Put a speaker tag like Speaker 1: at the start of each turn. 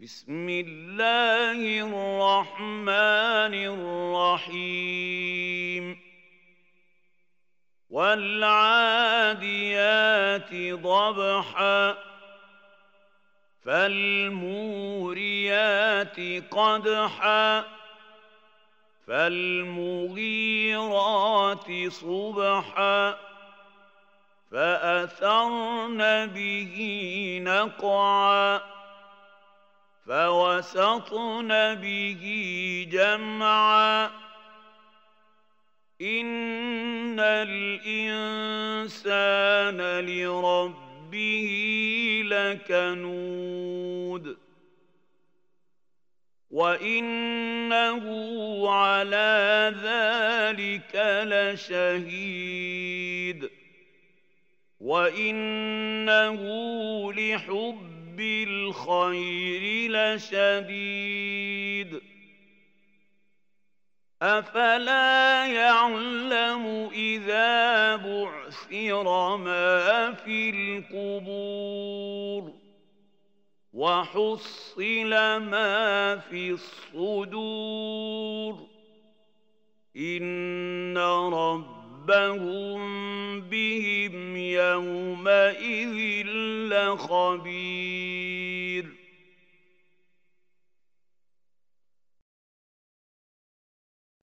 Speaker 1: بسم الله الرحمن الرحيم والعاديات ضبحا فالموريات قدحا فالمغيرات صبحا فأثرن به نقعا فوسطن به جمعا إن الإنسان لربه لكنود وإنه على ذلك لشهيد وإنه لحب الخير لشديد أفلا يعلم إذا بعثر ما في القبور وحصل ما في الصدور إن ربهم بهم يومئذ لخبير